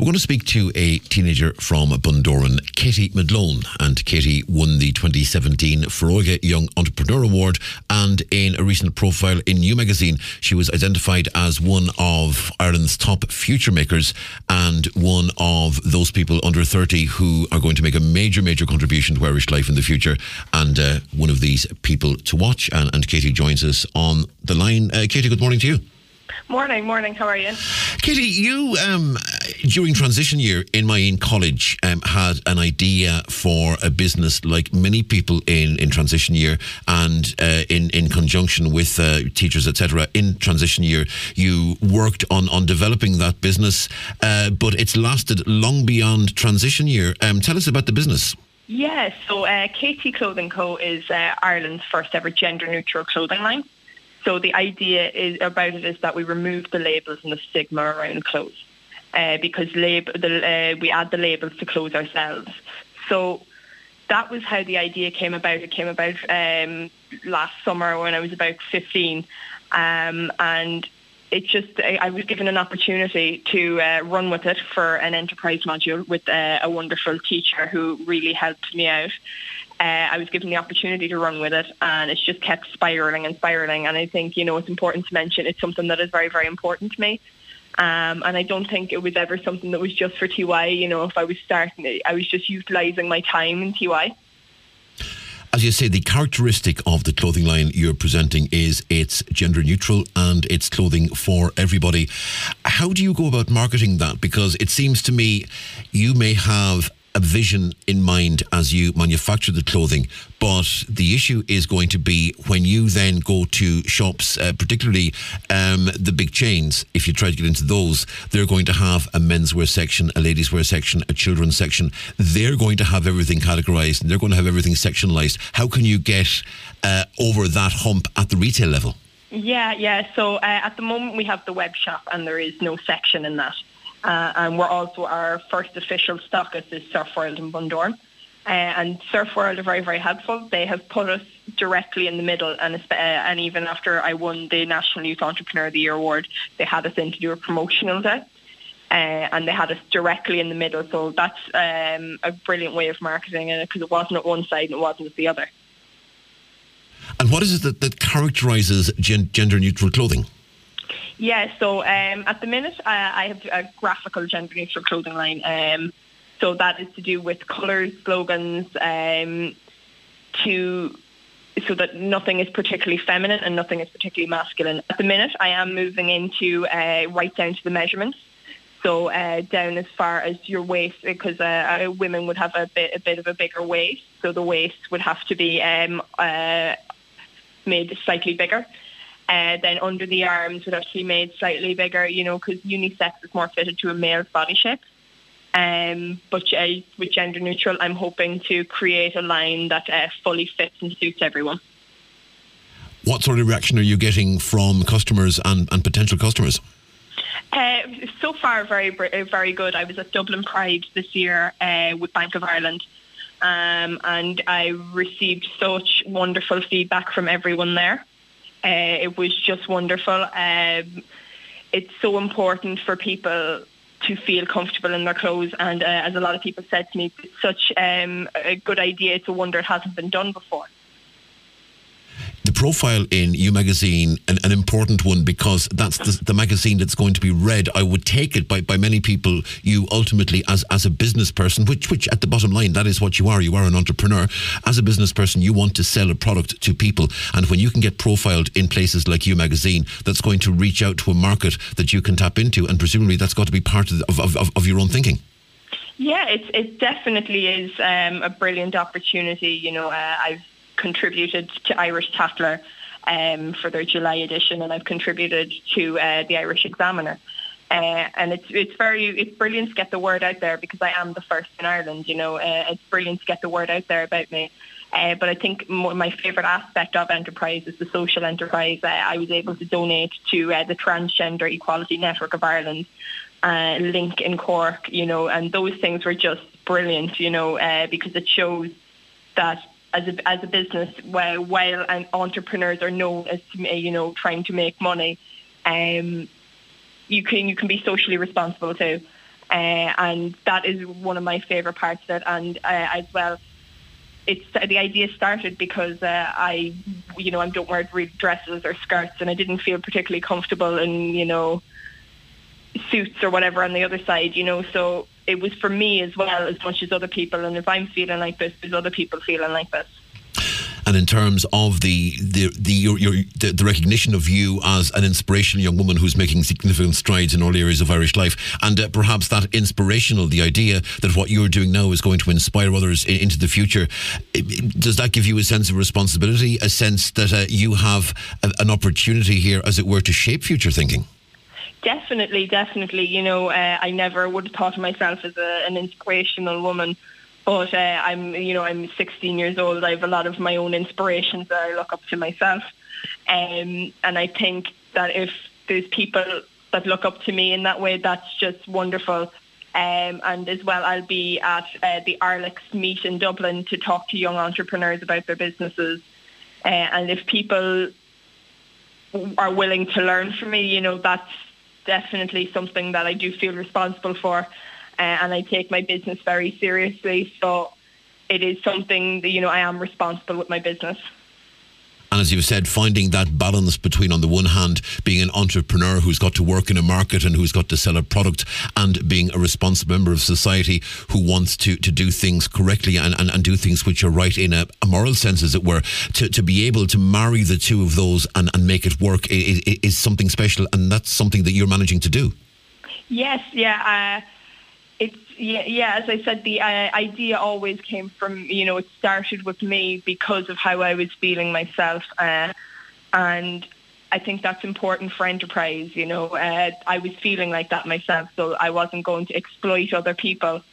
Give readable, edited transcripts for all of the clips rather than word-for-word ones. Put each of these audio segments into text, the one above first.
We're going to speak to a teenager from Bundoran, Katie Madlone. And Katie won the 2017 Foróige Young Entrepreneur Award, and in a recent profile in You Magazine, she was identified as one of Ireland's top future makers and one of those people under 30 who are going to make a major contribution to Irish life in the future, and one of these people to watch. And Katie joins us on the line. Katie, good morning to you. Morning. How are you? Katie, you, during transition year in Maine College, had an idea for a business like many people in transition year, and in conjunction with teachers, etc. In transition year, you worked on developing that business, but it's lasted long beyond transition year. Tell us about the business. Yeah, so KT Clothing Co. is Ireland's first ever gender-neutral clothing line. So the idea is that we remove the labels and the stigma around clothes, because we add the labels to clothes ourselves. So that was how the idea came about. It came about last summer when I was about 15, and I was given an opportunity to run with it for an enterprise module with a wonderful teacher who really helped me out. I was given the opportunity to run with it, and it's just kept spiralling. And I think, it's important to mention it's something that is very, very important to me. And I don't think it was ever something that was just for TY. If I was starting it, I was just utilising my time in TY. As you say, the characteristic of the clothing line you're presenting is it's gender neutral and it's clothing for everybody. How do you go about marketing that? Because it seems to me you may have a vision in mind as you manufacture the clothing, but the issue is going to be when you then go to shops, particularly the big chains. If you try to get into those, they're going to have a menswear section, a ladies' wear section, a children's section. They're going to have everything categorized and they're going to have everything sectionalized. How can you get over that hump at the retail level? Yeah. So at the moment we have the web shop and there is no section in that. And we're also, our first official stockist is Surf World in Bundoran. And Surf World are very, very helpful. They have put us directly in the middle, and even after I won the National Youth Entrepreneur of the Year award, they had us in to do a promotional day. And they had us directly in the middle. So that's a brilliant way of marketing it, because it wasn't at one side and it wasn't at the other. And what is it that characterises gender-neutral clothing? Yeah, so at the minute I have a graphical gender-neutral clothing line. So that is to do with colours, slogans, so that nothing is particularly feminine and nothing is particularly masculine. At the minute I am moving into right down to the measurements. So down as far as your waist, because women would have a bit of a bigger waist. So the waist would have to be made slightly bigger. Then under the arms would have to be made slightly bigger, because unisex is more fitted to a male's body shape. But with gender neutral, I'm hoping to create a line that fully fits and suits everyone. What sort of reaction are you getting from customers and potential customers? So far, very, very good. I was at Dublin Pride this year with Bank of Ireland, and I received such wonderful feedback from everyone there. It was just wonderful. It's so important for people to feel comfortable in their clothes, and as a lot of people said to me, it's such a good idea. It's a wonder it hasn't been done before. The profile in You Magazine, an important one, because that's the magazine that's going to be read, I would take it, by many people, you ultimately as a business person, which at the bottom line, that is what you are an entrepreneur. As a business person, you want to sell a product to people, and when you can get profiled in places like You Magazine, that's going to reach out to a market that you can tap into, and presumably that's got to be part of your own thinking. Yeah, it definitely is a brilliant opportunity. I've contributed to Irish Tatler for their July edition, and I've contributed to the Irish Examiner. And it's brilliant to get the word out there, because I am the first in Ireland. It's brilliant to get the word out there about me. But I think my favourite aspect of enterprise is the social enterprise. I was able to donate to the Transgender Equality Network of Ireland, Link in Cork, and those things were just brilliant, because it shows that as a business, while entrepreneurs are known as trying to make money, you can be socially responsible too. and that is one of my favourite parts of it. And as well, the idea started because I don't wear dresses or skirts, and I didn't feel particularly comfortable in suits or whatever on the other side, so it was for me as well as much as other people. And if I'm feeling like this, there's other people feeling like this. And in terms of the recognition of you as an inspirational young woman who's making significant strides in all areas of Irish life, and perhaps that the idea that what you're doing now is going to inspire others into the future, does that give you a sense of responsibility, a sense that you have an opportunity here, as it were, to shape future thinking? Definitely. I never would have thought of myself as an inspirational woman. But I'm 16 years old. I have a lot of my own inspirations that I look up to myself. And I think that if there's people that look up to me in that way, that's just wonderful. And as well, I'll be at the Arlex Meet in Dublin to talk to young entrepreneurs about their businesses. And if people are willing to learn from me, that's definitely something that I do feel responsible for. And I take my business very seriously. So it is something that, I am responsible with my business. And as you've said, finding that balance between, on the one hand, being an entrepreneur who's got to work in a market and who's got to sell a product, and being a responsible member of society who wants to do things correctly and do things which are right in a moral sense, as it were, to be able to marry the two of those and make it work is something special. And that's something that you're managing to do. Yes, yeah. As I said, the idea always came from, it started with me because of how I was feeling myself. And I think that's important for enterprise, I was feeling like that myself, so I wasn't going to exploit other people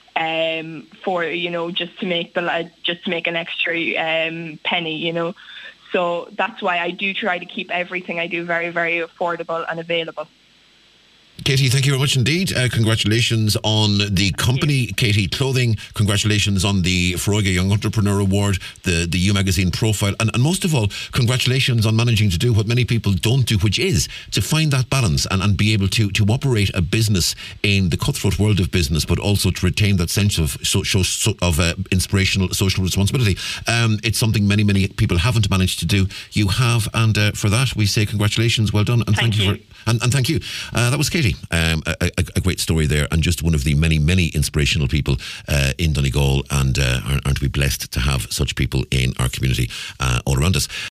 for, just to make an extra penny, So that's why I do try to keep everything I do very, very affordable and available. Katie, thank you very much indeed. Congratulations on the company, Katie Clothing. Congratulations on the Foróige Young Entrepreneur Award, the U Magazine profile, and most of all, congratulations on managing to do what many people don't do, which is to find that balance and be able to operate a business in the cutthroat world of business, but also to retain that sense of inspirational social responsibility. It's something many people haven't managed to do. You have, and for that we say congratulations, well done, and thank you. And thank you. That was Katie. A great story there, and just one of the many inspirational people in Donegal, and aren't we blessed to have such people in our community all around us.